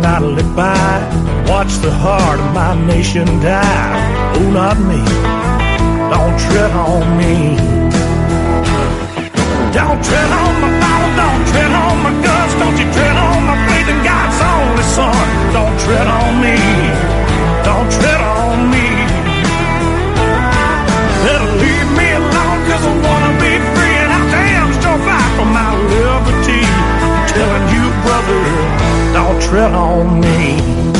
stand idly by, watch the heart of my nation die. Oh, not me. Don't tread on me. Don't tread on my Bible, don't tread on my guns, don't you tread on my faith in God's only Son. Don't tread on me, don't tread on me. Better leave me alone, cause I wanna be free, and I damn sure fight for my liberty. I'm telling you, brother, don't tread on me.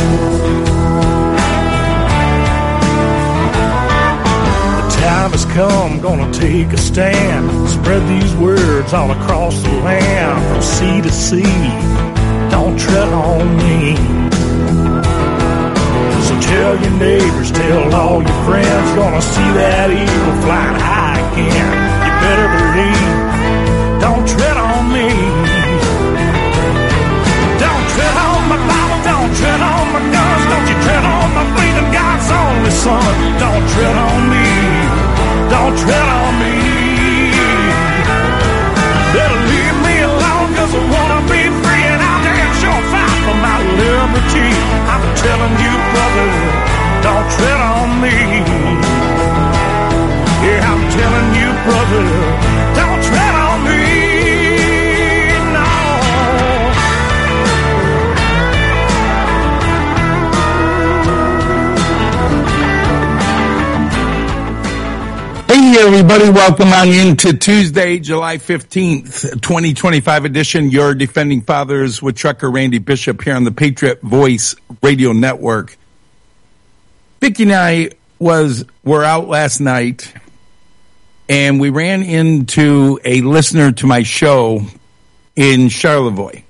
Time has come, gonna take a stand, spread these words all across the land, from sea to sea. Don't tread on me. So tell your neighbors, tell all your friends, gonna see that eagle flying high again. You better believe, don't tread on me. Don't tread on my Bible, don't tread on my guns, don't you tread on my faith in God's only Son. Don't tread on me. Don't tread on me. Better leave me alone, cause I wanna be free, and I'll damn sure fight for my liberty. I'm telling you, brother, don't tread on me. Yeah, I'm telling you, brother, don't tread on me. No. Hey everybody, welcome on into Tuesday, July 15th, 2025 edition, Your Defending Fathers with Trucker Randy Bishop here on the Patriot Voice Radio Network. Vicki and I were out last night, and we ran into a listener to my show in Charlevoix.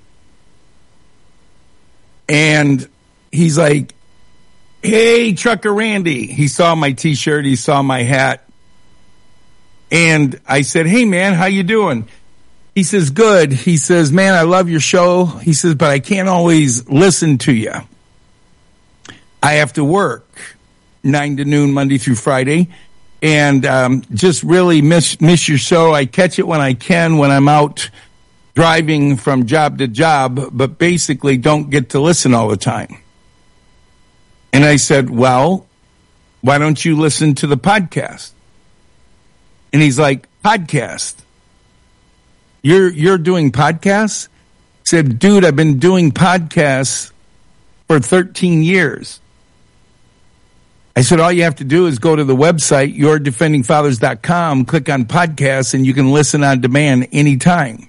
And he's like, hey, Trucker Randy. He saw my t-shirt, he saw my hat. And I said, hey, man, how you doing? He says, good. He says, man, I love your show. He says, but I can't always listen to you. I have to work 9 to noon, Monday through Friday, and just really miss your show. I catch it when I can when I'm out driving from job to job, but basically don't get to listen all the time. And I said, well, why don't you listen to the podcast? And he's like, podcast? You're doing podcasts? I said, dude, I've been doing podcasts for 13 years. I said, all you have to do is go to the website, yourdefendingfathers.com, click on podcasts, and you can listen on demand anytime.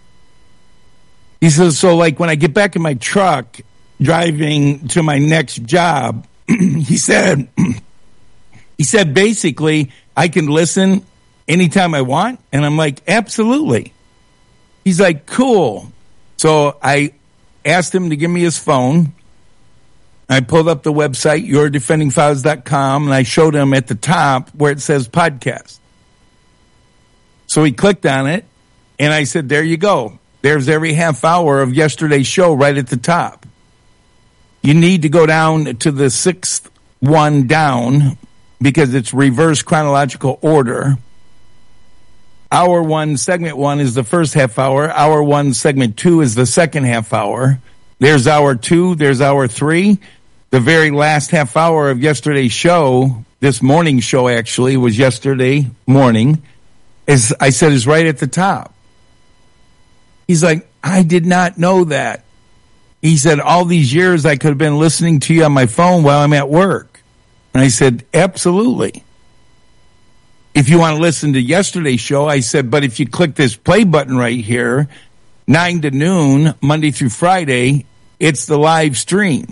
He says, so like when I get back in my truck driving to my next job, he said, basically, I can listen anytime I want? And I'm like, absolutely. He's like, cool. So I asked him to give me his phone. I pulled up the website, yourdefendingfathers.com, and I showed him at the top where it says podcast. So he clicked on it, and I said, there you go. There's every half hour of yesterday's show right at the top. You need to go down to the sixth one down because it's reverse chronological order. Hour 1, segment 1 is the first half hour. Hour 1, segment 2 is the second half hour. There's hour 2. There's hour 3. The very last half hour of yesterday's show, this morning's show actually, was yesterday morning, as I said, is right at the top. He's like, I did not know that. He said, all these years I could have been listening to you on my phone while I'm at work. And I said, absolutely. If you want to listen to yesterday's show, I said, but if you click this play button right here, 9 to noon, Monday through Friday, it's the live stream.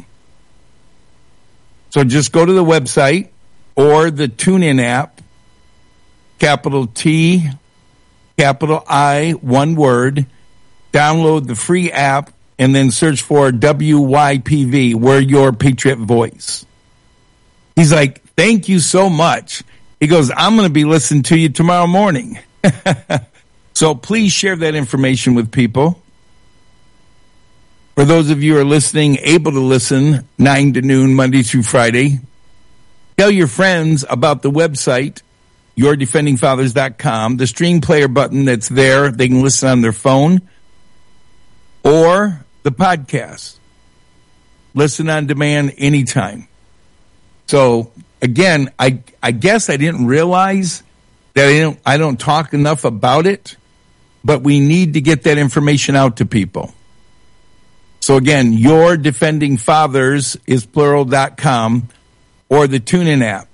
So just go to the website or the TuneIn app, capital T, capital I, one word, download the free app, and then search for WYPV, We're Your Patriot Voice. He's like, thank you so much. He goes, I'm going to be listening to you tomorrow morning. So please share that information with people. For those of you who are listening, able to listen 9 to noon, Monday through Friday, tell your friends about the website, yourdefendingfathers.com, the stream player button that's there. They can listen on their phone or the podcast. listen on demand anytime. So again, I guess I didn't realize that I don't talk enough about it, but we need to get that information out to people. So again, Your Defending Fathers is plural.com or the TuneIn app.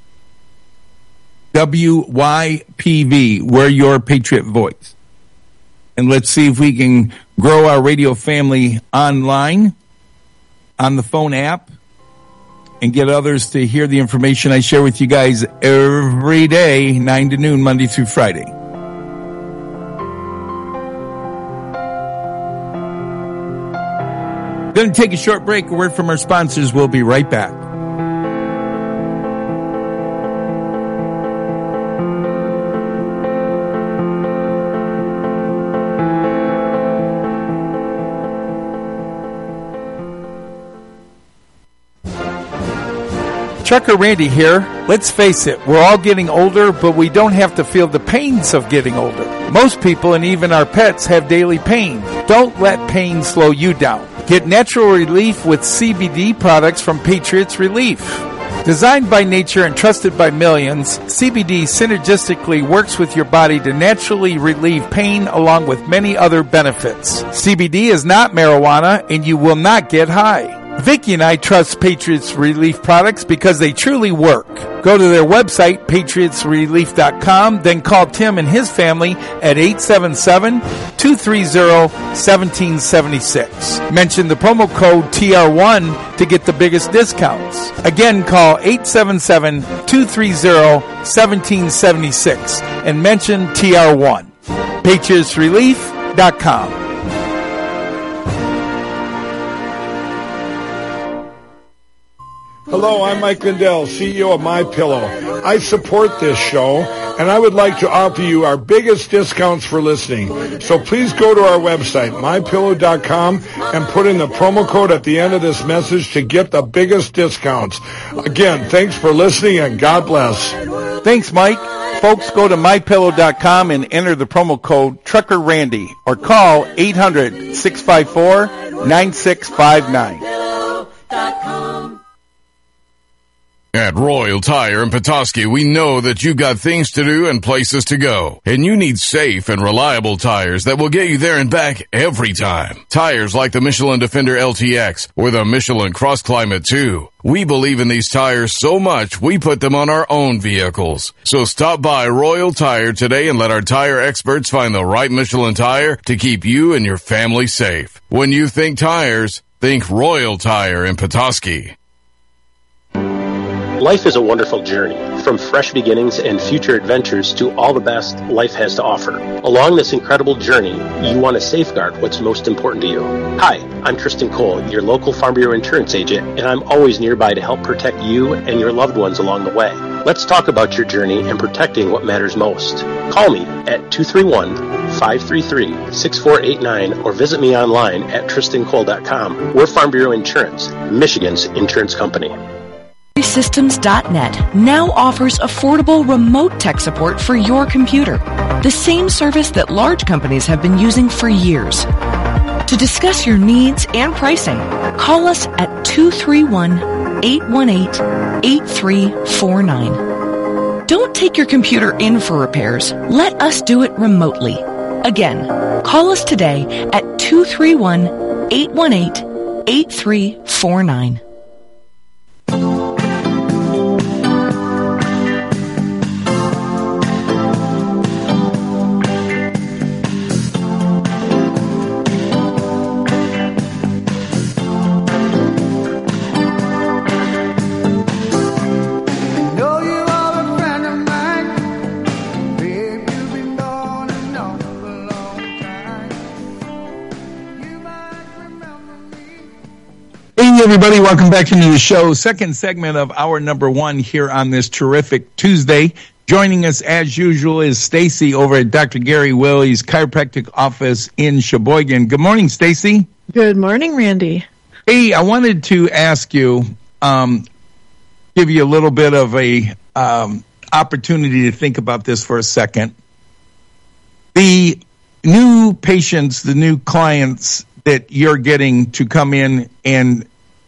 WYPV, We're Your Patriot Voice. And let's see if we can grow our radio family online, on the phone app, and get others to hear the information I share with you guys every day, 9 to noon, Monday through Friday. Going to take a short break. A word from our sponsors. We'll be right back. Trucker Randy here. Let's face it, we're all getting older, but we don't have to feel the pains of getting older. Most people and even our pets have daily pain. Don't let pain slow you down. Get natural relief with CBD products from Patriots Relief. Designed by nature and trusted by millions, CBD synergistically works with your body to naturally relieve pain along with many other benefits. CBD is not marijuana and you will not get high. Vicki and I trust Patriots Relief products because they truly work. Go to their website, patriotsrelief.com, then call Tim and his family at 877-230-1776. Mention the promo code TR1 to get the biggest discounts. Again, call 877-230-1776 and mention TR1. patriotsrelief.com. Hello, I'm Mike Lindell, CEO of MyPillow. I support this show, and I would like to offer you our biggest discounts for listening. So please go to our website, MyPillow.com, and put in the promo code at the end of this message to get the biggest discounts. Again, thanks for listening, and God bless. Thanks, Mike. Folks, go to MyPillow.com and enter the promo code Trucker Randy or call 800-654-9659. At Royal Tire in Petoskey, we know that you've got things to do and places to go, and you need safe and reliable tires that will get you there and back every time. Tires like the Michelin Defender LTX or the Michelin Cross Climate 2. We believe in these tires so much, we put them on our own vehicles. So stop by Royal Tire today and let our tire experts find the right Michelin tire to keep you and your family safe. When you think tires, think Royal Tire in Petoskey. Life is a wonderful journey, from fresh beginnings and future adventures to all the best life has to offer. Along this incredible journey, you want to safeguard what's most important to you. Hi, I'm Tristan Cole, your local Farm Bureau insurance agent, and I'm always nearby to help protect you and your loved ones along the way. Let's talk about your journey and protecting what matters most. Call me at 231-533-6489 or visit me online at tristancole.com. We're Farm Bureau Insurance, Michigan's insurance company. Systems.net now offers affordable remote tech support for your computer, the same service that large companies have been using for years. To discuss your needs and pricing, call us at 231-818-8349. Don't take your computer in for repairs. Let us do it remotely. Again, call us today at 231-818-8349. Everybody, welcome back into the show. Second segment of hour number one here on this terrific Tuesday. Joining us as usual is Stacy over at Dr. Gary Willie's chiropractic office in Sheboygan. Good morning, Stacy. Good morning, Randy. Hey, I wanted to ask you, give you a little bit of a opportunity to think about this for a second. The new patients, the new clients that you're getting to come in and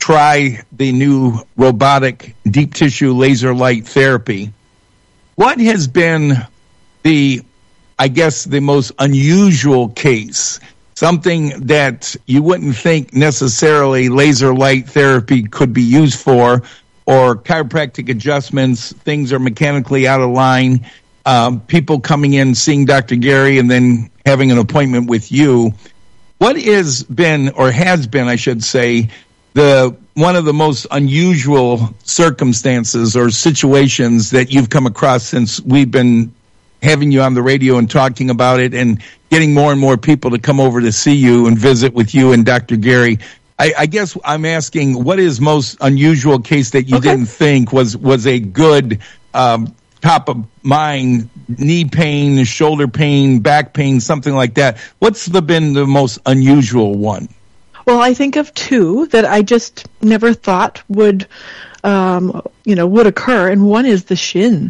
try the new robotic deep tissue laser light therapy. What has been the most unusual case? Something that you wouldn't think necessarily laser light therapy could be used for, or chiropractic adjustments, things are mechanically out of line, people coming in, seeing Dr. Gary, and then having an appointment with you. What has been, I should say, one of the most unusual circumstances or situations that you've come across since we've been having you on the radio and talking about it and getting more and more people to come over to see you and visit with you and Dr. Gary? I guess I'm asking, what is most unusual case that you didn't think was a good top of mind, knee pain, shoulder pain, back pain, something like that? What's been the most unusual one? Well, I think of two that I just never thought would occur, and one is the shin.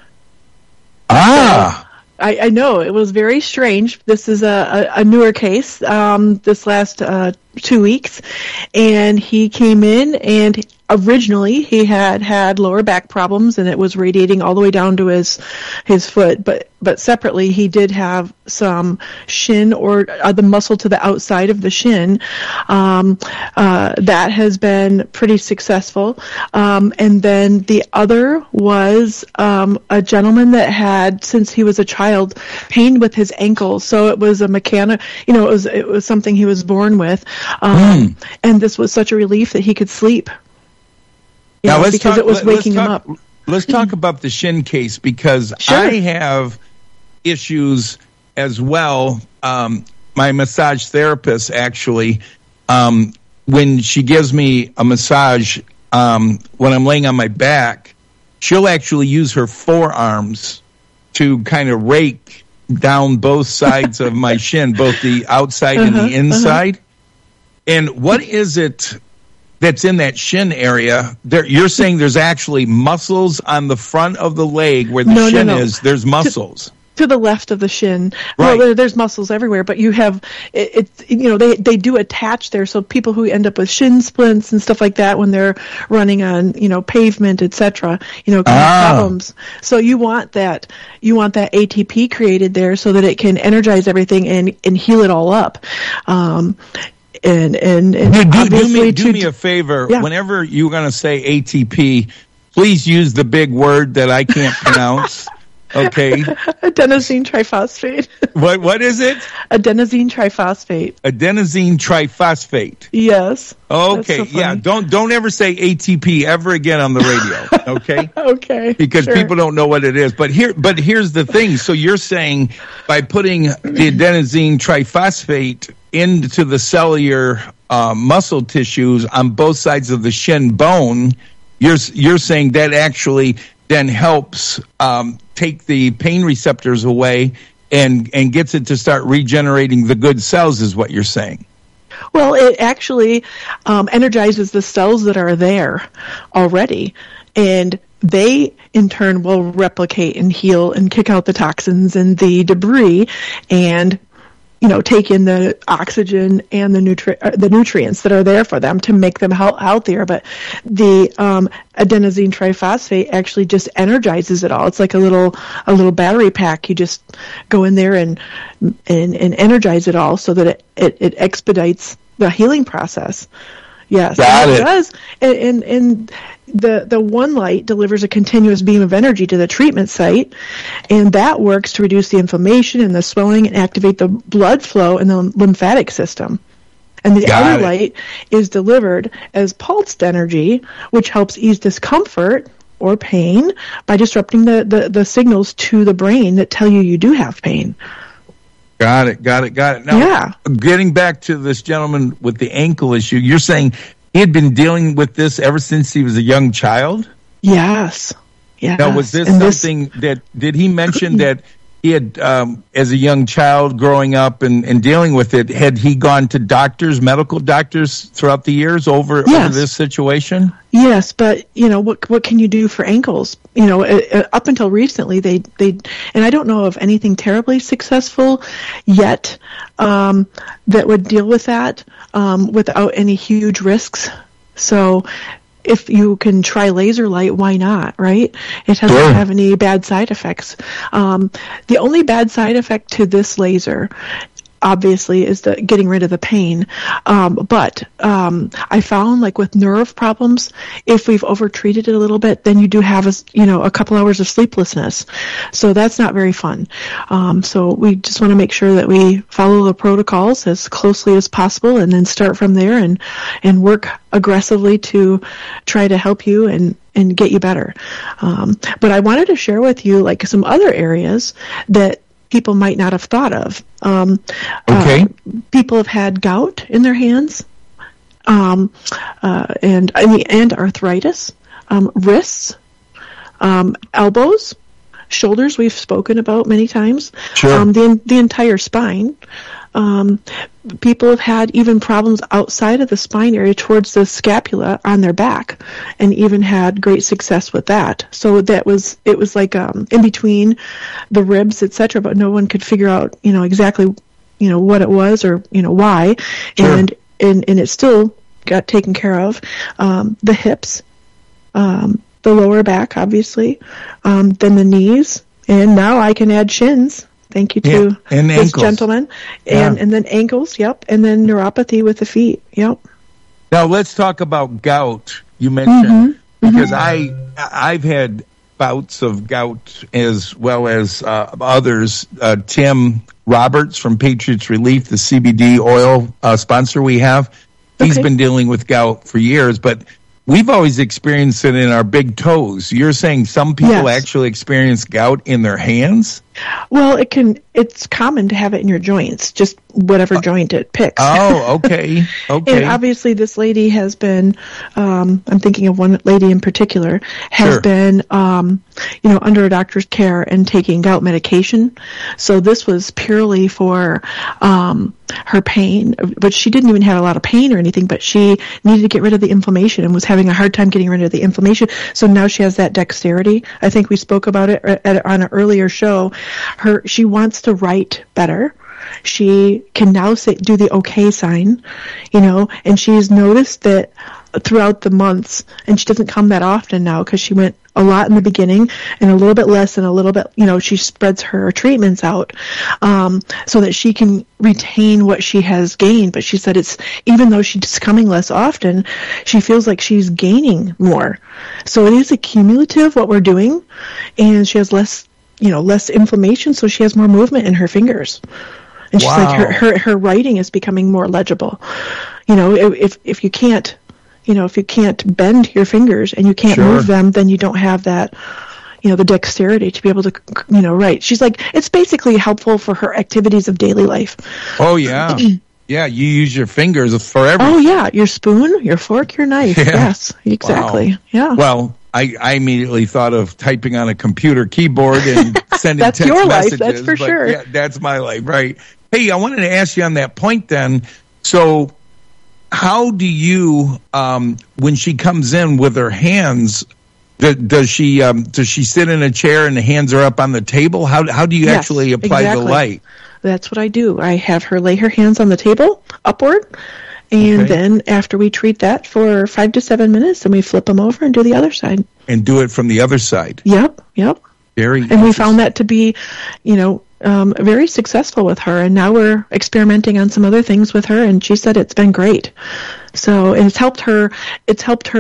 I know, it was very strange. This is a newer case, this last 2 weeks, and he came in, and originally he had lower back problems, and it was radiating all the way down to his foot, but separately he did have some shin, or the muscle to the outside of the shin, that has been pretty successful. And then the other was a gentleman that had, since he was a child, pain with his ankles. So it was a it was something he was born with, and this was such a relief that he could sleep. Because it was waking him up. Let's talk about the shin case, because I have issues as well. My massage therapist, actually, when she gives me a massage, when I'm laying on my back, she'll actually use her forearms to kind of rake down both sides of my shin, both the outside and the inside. And what is it that's in that shin area? You're saying there's actually muscles on the front of the leg where the shin is. There's muscles. To the left of the shin. Right. Well, there's muscles everywhere, but you have, they do attach there. So people who end up with shin splints and stuff like that when they're running on, pavement, etc., problems. So you want that ATP created there so that it can energize everything and heal it all up. And do me a favor. Yeah. Whenever you're going to say ATP, please use the big word that I can't pronounce. Okay. Adenosine triphosphate. What is it? Adenosine triphosphate. Adenosine triphosphate. Yes. Okay. So yeah. Don't ever say ATP ever again on the radio. Okay. Okay. Because people don't know what it is. But here's the thing. So you're saying by putting the adenosine triphosphate into the cellular muscle tissues on both sides of the shin bone, you're saying that actually then helps take the pain receptors away and gets it to start regenerating the good cells, is what you're saying. Well, it actually energizes the cells that are there already, and they in turn will replicate and heal and kick out the toxins and the debris and take in the oxygen and the nutrients that are there for them to make them healthier. But the adenosine triphosphate actually just energizes it all. It's like a little battery pack. You just go in there and energize it all so that it expedites the healing process. Yes, it does. And the one light delivers a continuous beam of energy to the treatment site, and that works to reduce the inflammation and the swelling and activate the blood flow in the lymphatic system. And the other light is delivered as pulsed energy, which helps ease discomfort or pain by disrupting the signals to the brain that tell you do have pain. Got it. Now, getting back to this gentleman with the ankle issue, you're saying he had been dealing with this ever since he was a young child? Yes. Now, was this something did he mention that he had, as a young child growing up and dealing with it, had he gone to medical doctors throughout the years over this situation? Yes, but what can you do for ankles? Up until recently, they and I don't know of anything terribly successful yet that would deal with that without any huge risks. So if you can try laser light, why not, right? It doesn't have any bad side effects. The only bad side effect to this laser, obviously, is the getting rid of the pain. But I found, like with nerve problems, if we've overtreated it a little bit, then you do have a couple hours of sleeplessness. So that's not very fun. So we just want to make sure that we follow the protocols as closely as possible, and then start from there and work aggressively to try to help you and get you better. But I wanted to share with you like some other areas that people might not have thought of. People have had gout in their hands, and arthritis, wrists, elbows, shoulders. We've spoken about many times. Sure. The entire spine. People have had even problems outside of the spine area towards the scapula on their back, and even had great success with that. So it was like in between the ribs, etc. But no one could figure out exactly what it was or why, Sure. and it still got taken care of. The hips, the lower back, obviously, then the knees, and now I can add shins. Thank you to and this ankles. gentleman. And then ankles, yep. And then neuropathy with the feet, yep. Now let's talk about gout. You mentioned because I've had bouts of gout as well as others. Tim Roberts from Patriots Relief, the CBD oil sponsor we have, he's been dealing with gout for years, but we've always experienced it in our big toes. You're saying some people actually experience gout in their hands? Well, it's common to have it in your joints, just whatever joint it picks. Oh, okay. And obviously this lady has been, I'm thinking of one lady in particular, has been, under a doctor's care and taking gout medication. So this was purely for her pain, but she didn't even have a lot of pain or anything, but she needed to get rid of the inflammation and was having a hard time getting rid of the inflammation. So now she has that dexterity. I think we spoke about it on an earlier show. She wants to write better. She can now do the okay sign, and she's noticed that throughout the months, and she doesn't come that often now because she went a lot in the beginning and a little bit less and a little bit, she spreads her treatments out so that she can retain what she has gained. But she said even though she's coming less often, she feels like she's gaining more. So it is a cumulative what we're doing, and she has less inflammation, so she has more movement in her fingers. And she's like, her writing is becoming more legible. If you can't, if you can't bend your fingers and you can't move them, then you don't have that, the dexterity to be able to, write. She's like, it's basically helpful for her activities of daily life. Oh, yeah. Yeah, you use your fingers for everything. Oh, yeah, your spoon, your fork, your knife. Yeah. Yes, exactly. Wow. Yeah. Well, I immediately thought of typing on a computer keyboard and sending that's text your messages. Life, that's for sure. Yeah, that's my life, right. Hey, I wanted to ask you on that point then. So how do you, when she comes in with her hands, does she sit in a chair and the hands are up on the table? How do you actually apply the light? That's what I do. I have her lay her hands on the table, upward, and then after we treat that for 5 to 7 minutes, then we flip them over and do the other side. And do it from the other side. Yep. And we found that to be, very successful with her. And now we're experimenting on some other things with her, and she said it's been great. So it's helped her. In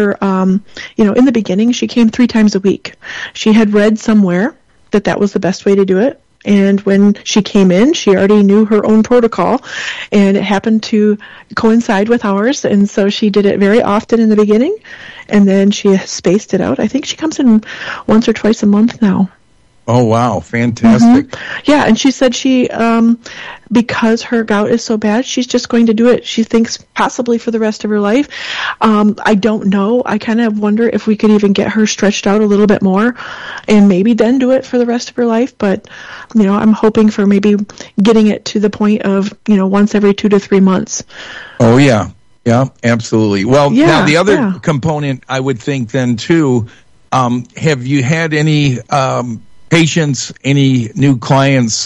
the beginning, she came 3 times a week. She had read somewhere that was the best way to do it. And when she came in, she already knew her own protocol, and it happened to coincide with ours. And so she did it very often in the beginning, and then she spaced it out. I think she comes in once or twice a month now. Oh, wow. Fantastic. Mm-hmm. Yeah, and she said she, because her gout is so bad, she's just going to do it, she thinks, possibly for the rest of her life. I don't know. I kind of wonder if we could even get her stretched out a little bit more and maybe then do it for the rest of her life. But, I'm hoping for maybe getting it to the point of, once every 2 to 3 months. Oh, yeah. Yeah, absolutely. Well, now the other component, I would think then, too, have you had any... patients, any new clients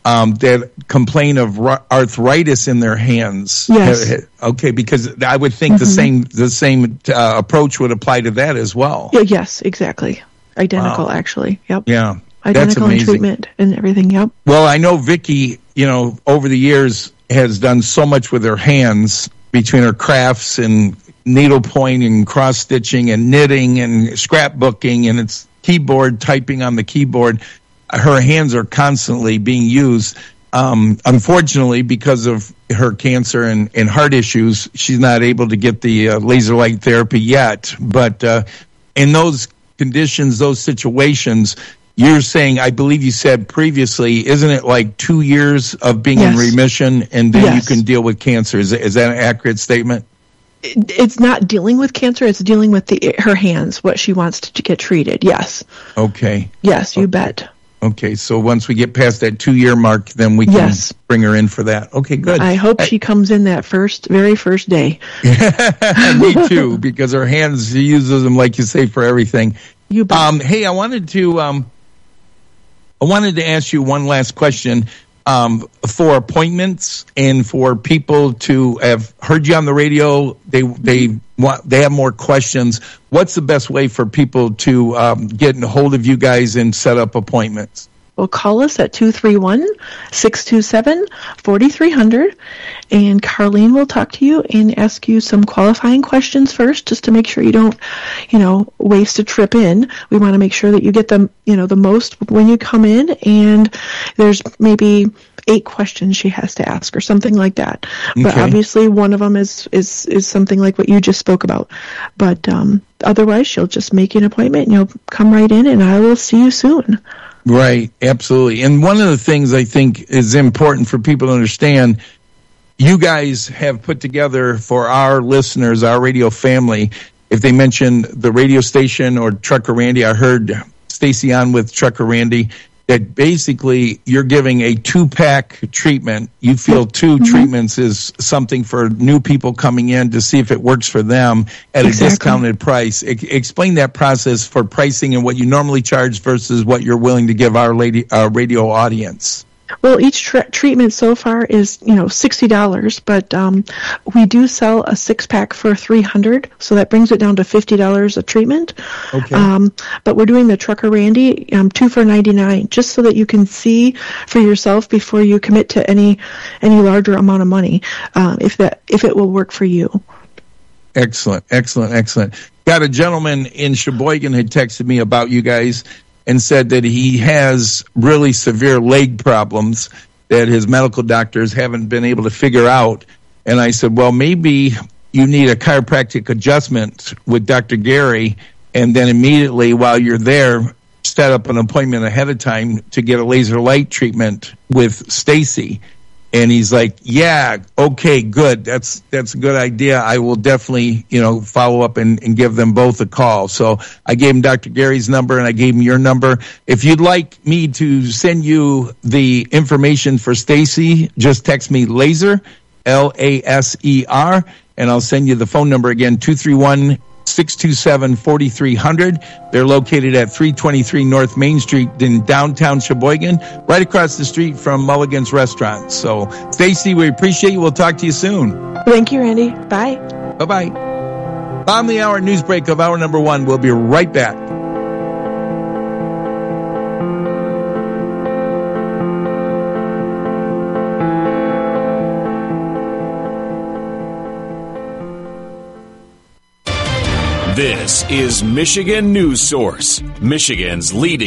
that complain of arthritis in their hands. Yes. Okay, because I would think the same approach would apply to that as well. Yeah, yes, exactly. Identical, actually. Yep. Yeah. Identical in treatment and everything. Yep. Well, I know Vicki, over the years has done so much with her hands between her crafts and needlepoint and cross stitching and knitting and scrapbooking, and it's keyboard typing on the keyboard. Her hands are constantly being used. Unfortunately, because of her cancer and heart issues, she's not able to get the laser light therapy yet. But in those conditions, those situations, you're saying, I believe you said previously, isn't it like 2 years of being in remission and then you can deal with cancer? Is that an accurate statement? It's not dealing with cancer. It's dealing with her hands, what she wants to get treated. Yes. Okay. Yes, you bet. Okay, so once we get past that 2-year mark, then we can bring her in for that. Okay, good. I hope she comes in that very first day. Me too, because her hands, she uses them, like you say, for everything. You bet. Hey, I wanted to ask you one last question. For appointments and for people to have heard you on the radio, they have more questions. What's the best way for people to get a hold of you guys and set up appointments? Well, call us at 231-627-4300, and Carlene will talk to you and ask you some qualifying questions first, just to make sure you don't, waste a trip in. We want to make sure that you get the most when you come in, and there's maybe 8 questions she has to ask or something like that. Okay. But obviously one of them is something like what you just spoke about. But otherwise, she'll just make you an appointment, and you'll come right in, and I will see you soon. Right, absolutely. And one of the things I think is important for people to understand, you guys have put together for our listeners, our radio family, if they mention the radio station or Trucker Randy, I heard Stacy on with Trucker Randy, that basically you're giving a 2-pack treatment. You feel 2 treatments is something for new people coming in to see if it works for them at a discounted price. Explain that process for pricing and what you normally charge versus what you're willing to give our radio audience. Well, each treatment so far is, $60, but we do sell a 6-pack for $300, so that brings it down to $50 a treatment. Okay. But we're doing the Trucker Randy 2 for $99, just so that you can see for yourself before you commit to any larger amount of money, if it will work for you. Excellent. Got a gentleman in Sheboygan had texted me about you guys and said that he has really severe leg problems that his medical doctors haven't been able to figure out. And I said, well, maybe you need a chiropractic adjustment with Dr. Gary, and then immediately while you're there, set up an appointment ahead of time to get a laser light treatment with Stacy. And he's like, yeah, okay, good. That's a good idea. I will definitely, follow up and give them both a call. So I gave him Dr. Gary's number and I gave him your number. If you'd like me to send you the information for Stacy, just text me laser, LASER, and I'll send you the phone number again, 231-627-4300. They're located at 323 North Main Street in downtown Sheboygan, right across the street from Mulligan's Restaurant. So, Stacy, we appreciate you. We'll talk to you soon. Thank you, Randy. Bye. Bye-bye. Bottom of the hour news break of hour number 1. We'll be right back. This is Michigan News Source, Michigan's leading